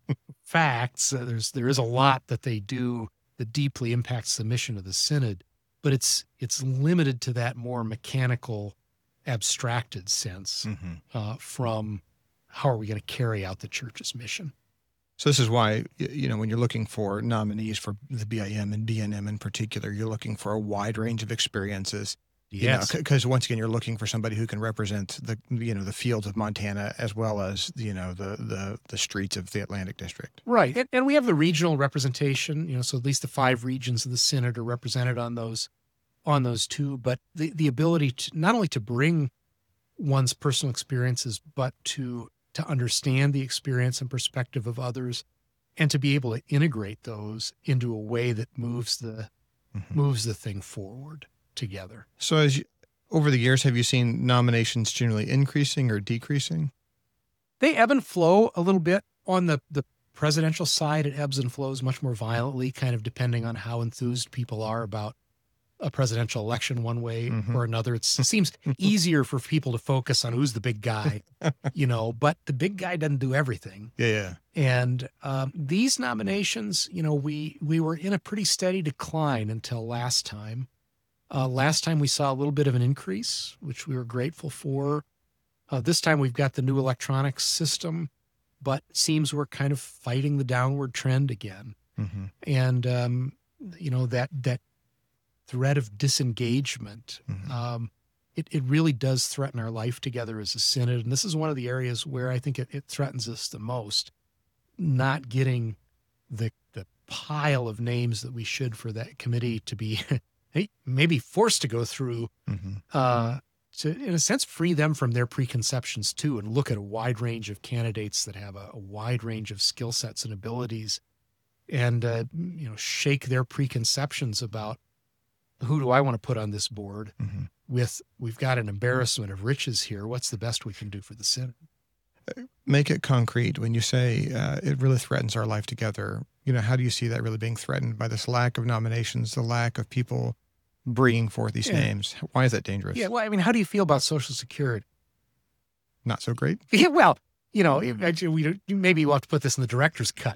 facts. There is a lot that they do that deeply impacts the mission of the Synod, but it's limited to that more mechanical, abstracted sense from how are we going to carry out the church's mission. So this is why, when you're looking for nominees for the BIM and BNM in particular, you're looking for a wide range of experiences. Yes. Because once again, you're looking for somebody who can represent the fields of Montana as well as, the streets of the Atlantic District. Right. And we have the regional representation, so at least the 5 regions of the Synod are represented on those two, but the ability to not only to bring one's personal experiences, but to understand the experience and perspective of others and to be able to integrate those into a way that moves the thing forward together. So over the years, have you seen nominations generally increasing or decreasing? They ebb and flow a little bit. On the presidential side, it ebbs and flows much more violently, kind of depending on how enthused people are about a presidential election one way or another. It seems easier for people to focus on who's the big guy, but the big guy doesn't do everything. Yeah. And these nominations, we were in a pretty steady decline until last time. Last time we saw a little bit of an increase, which we were grateful for. This time we've got the new electronic system, but it seems we're kind of fighting the downward trend again. Mm-hmm. And, that threat of disengagement, it really does threaten our life together as a Synod. And this is one of the areas where I think it threatens us the most, not getting the pile of names that we should for that committee to be maybe forced to go through to, in a sense, free them from their preconceptions too, and look at a wide range of candidates that have a wide range of skill sets and abilities, and shake their preconceptions about who do I want to put on this board. We've got an embarrassment of riches here. What's the best we can do for the Synod? Make it concrete. When you say it really threatens our life together, how do you see that really being threatened by this lack of nominations, the lack of people bringing forth these names? Why is that dangerous? Yeah, well, I mean, how do you feel about Social Security? Not so great. Yeah, well, maybe we'll have to put this in the director's cut.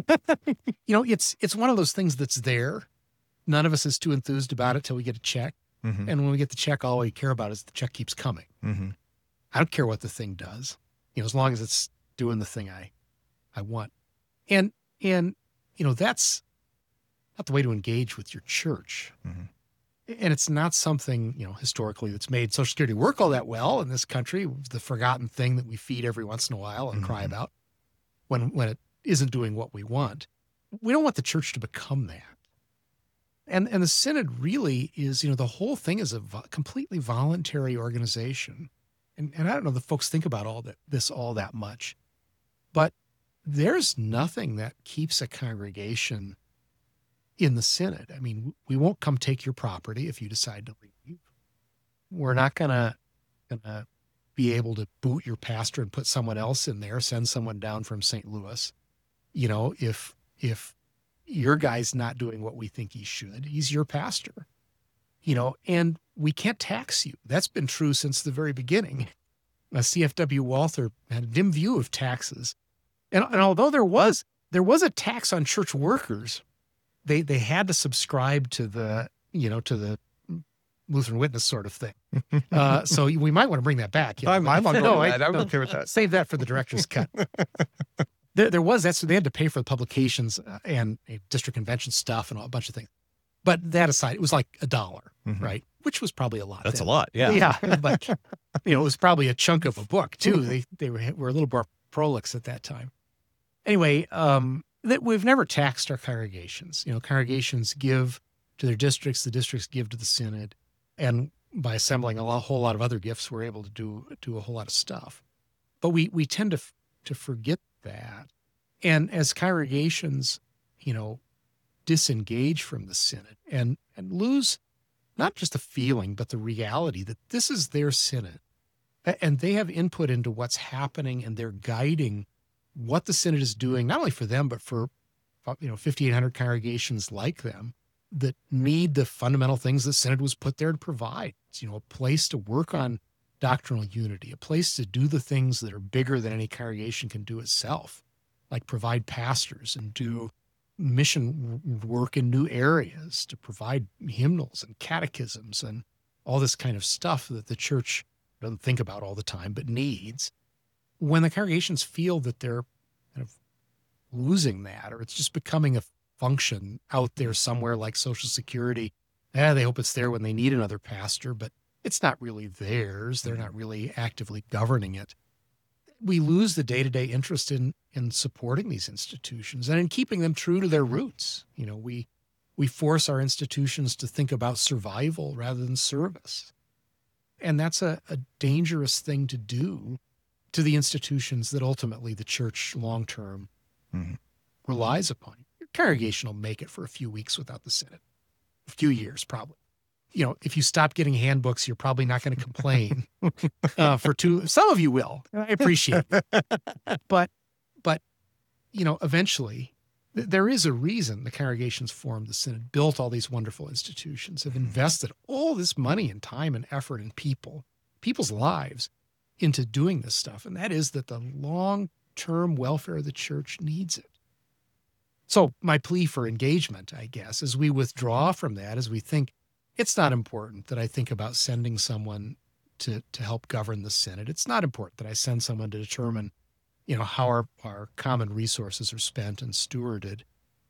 It's one of those things that's there. None of us is too enthused about it till we get a check. And when we get the check, all we care about is the check keeps coming. I don't care what the thing does, as long as it's doing the thing I want. And that's not the way to engage with your church. And it's not something, historically that's made Social Security work all that well in this country, the forgotten thing that we feed every once in a while and cry about when it isn't doing what we want. We don't want the church to become that. And the Synod really is, the whole thing is a completely voluntary organization. And I don't know that folks think about all that much, but there's nothing that keeps a congregation in the Synod. I mean, we won't come take your property if you decide to leave. We're not gonna be able to boot your pastor and put someone else in there, send someone down from St. Louis. If your guy's not doing what we think he should, he's your pastor. And we can't tax you. That's been true since the very beginning. CFW Walther had a dim view of taxes. And although there was a tax on church workers, they had to subscribe to the Lutheran Witness sort of thing. So we might want to bring that back. I'm on board with that. I'm okay with that. Save that for the director's cut. There was that, so they had to pay for the publications and district convention stuff and a bunch of things. But that aside, it was like $1, right? Which was probably a lot. That's a lot, yeah. Yeah, but it was probably a chunk of a book too. They were a little more prolix at that time. Anyway, that we've never taxed our congregations. Congregations give to their districts, the districts give to the synod, and by assembling a whole lot of other gifts, we're able to do a whole lot of stuff. But we tend to forget that. And as congregations, disengage from the synod and lose not just the feeling, but the reality that this is their synod and they have input into what's happening and they're guiding what the synod is doing, not only for them, but for 5,800 congregations like them that need the fundamental things the synod was put there to provide. It's, a place to work on doctrinal unity, a place to do the things that are bigger than any congregation can do itself, like provide pastors and do mission work in new areas, to provide hymnals and catechisms and all this kind of stuff that the church doesn't think about all the time, but needs. When the congregations feel that they're kind of losing that, or it's just becoming a function out there somewhere like Social Security, they hope it's there when they need another pastor, but it's not really theirs. They're not really actively governing it. We lose the day-to-day interest in supporting these institutions and in keeping them true to their roots. We force our institutions to think about survival rather than service. And that's a dangerous thing to do to the institutions that ultimately the church long-term relies upon. Your congregation will make it for a few weeks without the synod, a few years probably. If you stop getting handbooks, you're probably not going to complain some of you will. I appreciate it. But eventually there is a reason the congregations formed the synod, built all these wonderful institutions, have invested all this money and time and effort and people's lives into doing this stuff. And that is that the long-term welfare of the church needs it. So my plea for engagement, I guess, as we withdraw from that, as we think, it's not important that I think about sending someone to help govern the synod. It's not important that I send someone to determine, how our common resources are spent and stewarded.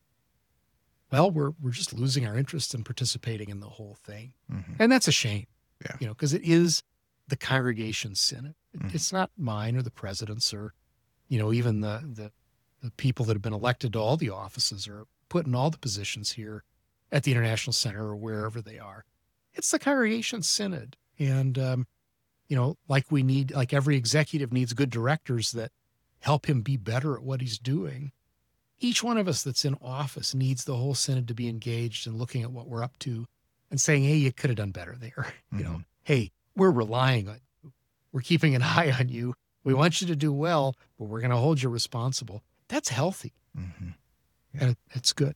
Well, we're just losing our interest in participating in the whole thing. And that's a shame, because it is the congregation's synod. It's not mine or the president's or, even the people that have been elected to all the offices or put in all the positions here at the International Center or wherever they are. It's the congregation's synod. And, like every executive needs good directors that help him be better at what he's doing. Each one of us that's in office needs the whole synod to be engaged in looking at what we're up to and saying, hey, you could have done better there. Hey, we're relying on you. We're keeping an eye on you. We want you to do well, but we're going to hold you responsible. That's healthy. And it's good.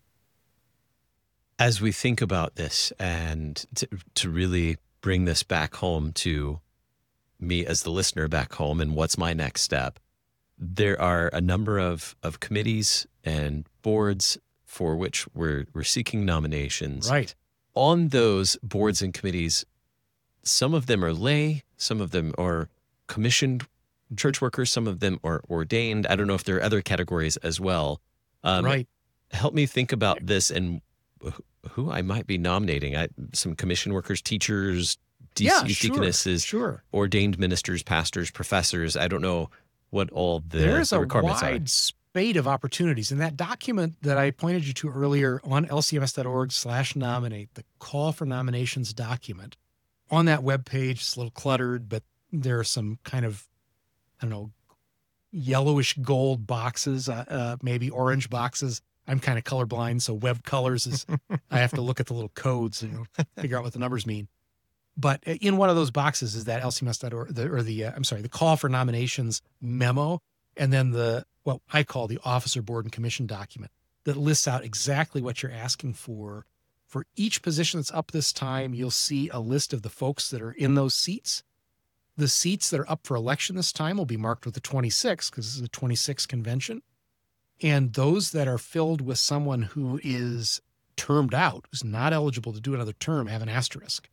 As we think about this and to really bring this back home to me as the listener back home and what's my next step, there are a number of committees and boards for which we're seeking nominations. Right. On those boards and committees, some of them are lay, some of them are commissioned church workers, some of them are ordained. I don't know if there are other categories as well. Right. Help me think about this and who I might be nominating. Some commission workers, teachers, deaconesses, ordained ministers, pastors, professors. I don't know what all the requirements are. There's a wide spate of opportunities. In that document that I pointed you to earlier on lcms.org/nominate, the call for nominations document, on that webpage, it's a little cluttered, but there are some kind of, yellowish gold boxes, maybe orange boxes. I'm kind of colorblind, so web colors is, I have to look at the little codes and figure out what the numbers mean. But in one of those boxes is that lcms.org, the call for nominations memo, and then what I call the officer board and commission document that lists out exactly what you're asking for. For each position that's up this time, you'll see a list of the folks that are in those seats. The seats that are up for election this time will be marked with a 26 because this is a 26 convention. And those that are filled with someone who is termed out, who's not eligible to do another term, have an asterisk.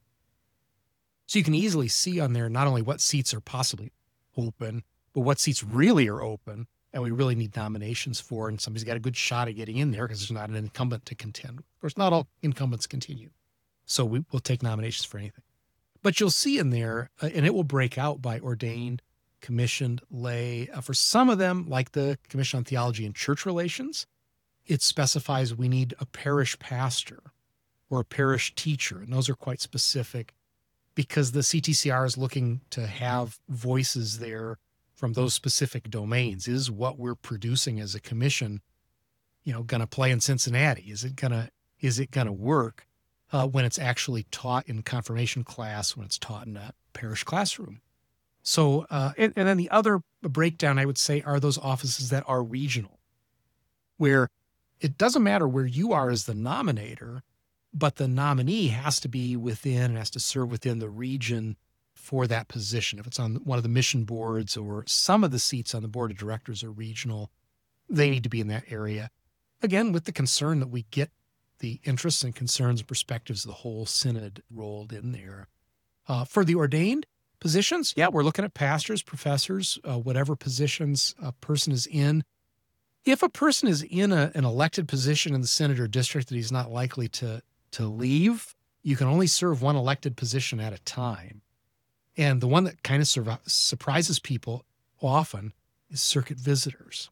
So you can easily see on there not only what seats are possibly open, but what seats really are open and we really need nominations for, and somebody's got a good shot at getting in there because there's not an incumbent to contend with. Of course, not all incumbents continue. So we will take nominations for anything. But you'll see in there, and it will break out by ordained, commissioned, lay. For some of them, like the Commission on Theology and Church Relations, it specifies we need a parish pastor or a parish teacher. And those are quite specific because the CTCR is looking to have voices there from those specific domains. Is what we're producing as a commission, going to play in Cincinnati? Is it gonna work when it's actually taught in confirmation class, when it's taught in a parish classroom? So, and then the other breakdown, I would say, are those offices that are regional, where it doesn't matter where you are as the nominator, but the nominee has to be within and has to serve within the region for that position. If it's on one of the mission boards or some of the seats on the board of directors are regional, they need to be in that area. Again, with the concern that we get the interests and concerns and perspectives of the whole synod rolled in there. For the ordained positions, we're looking at pastors, professors, whatever positions a person is in. If a person is in an elected position in the synod or district that he's not likely to leave, you can only serve one elected position at a time. And the one that kind of surprises people often is circuit visitors.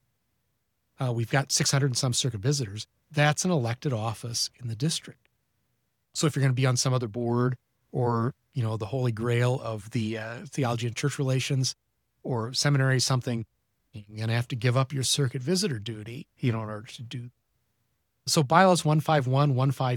We've got 600 and some circuit visitors. That's an elected office in the district. So if you're going to be on some other board or, the Holy Grail of the Theology and Church Relations or seminary, something, you're going to have to give up your circuit visitor duty, in order to do. So bylaws 151,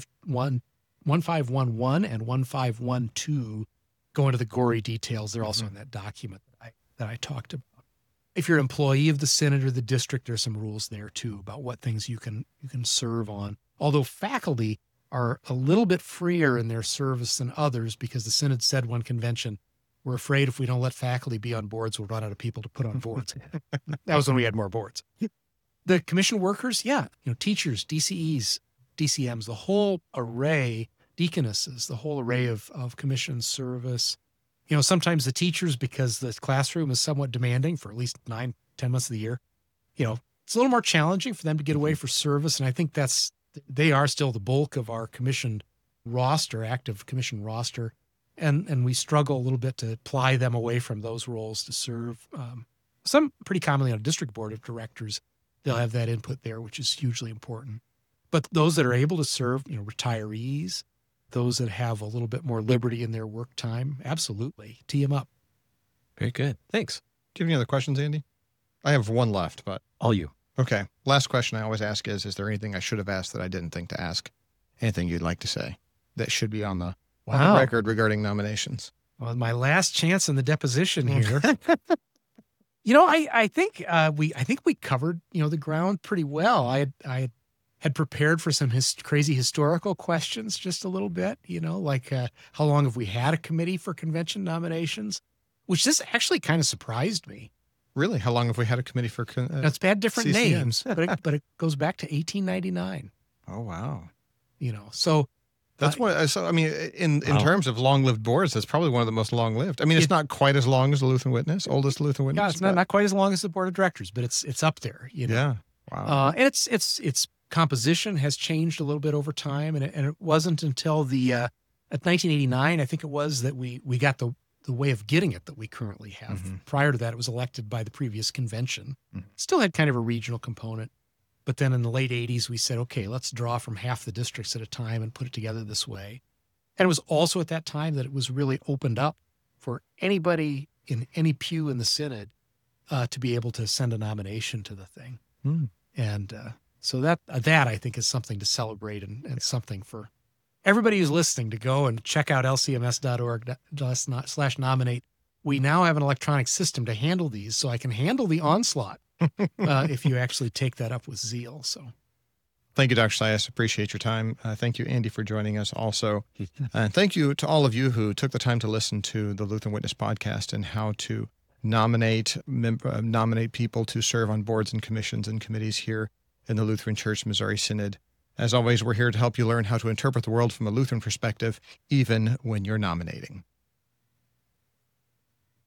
1511, and 1512 go into the gory details. They're also in that document that I talked about. If you're an employee of the synod or the district, there's some rules there too about what things you can serve on. Although faculty are a little bit freer in their service than others because the synod said one convention, we're afraid if we don't let faculty be on boards, we'll run out of people to put on boards. That was when we had more boards. The commission workers, teachers, DCEs, DCMs, the whole array, deaconesses, the whole array of commission service. Sometimes the teachers, because the classroom is somewhat demanding for at least 9-10 months of the year, it's a little more challenging for them to get away for service. And I think they are still the bulk of our commissioned roster, active commission roster. And we struggle a little bit to ply them away from those roles to serve. Some pretty commonly on a district board of directors, they'll have that input there, which is hugely important. But those that are able to serve, retirees, those that have a little bit more liberty in their work time, absolutely. Tee them up. Very good. Thanks. Do you have any other questions, Andy? I have one left, but... All you. Okay. Last question I always ask is there anything I should have asked that I didn't think to ask? Anything you'd like to say that should be on the record regarding nominations? Well, my last chance in the deposition here. I think we covered, the ground pretty well. I had prepared for some crazy historical questions just a little bit, like how long have we had a committee for convention nominations, which this actually kind of surprised me. Really? How long have we had a committee for it's had different CCM? Names, but it goes back to 1899. Oh, wow. So that's in terms of long-lived boards, that's probably one of the most long-lived. I mean, it's not quite as long as the Lutheran Witness, oldest Lutheran Witness. Yeah, it's not quite as long as the board of directors, but it's up there. Yeah. Wow. And its composition has changed a little bit over time, and it wasn't until at 1989, I think it was, that we got the way of getting it that we currently have. Mm-hmm. Prior to that, it was elected by the previous convention. Mm-hmm. Still had kind of a regional component. But then in the late 80s, we said, okay, let's draw from half the districts at a time and put it together this way. And it was also at that time that it was really opened up for anybody in any pew in the synod to be able to send a nomination to the thing. Mm. And so that I think is something to celebrate and something for everybody who's listening to go and check out lcms.org/nominate. We now have an electronic system to handle these, so I can handle the onslaught if you actually take that up with zeal. So, Thank you, Dr. Sias. Appreciate your time. Thank you, Andy, for joining us also. And thank you to all of you who took the time to listen to the Lutheran Witness podcast and how to nominate people to serve on boards and commissions and committees here in the Lutheran Church Missouri Synod. As always, we're here to help you learn how to interpret the world from a Lutheran perspective, even when you're nominating.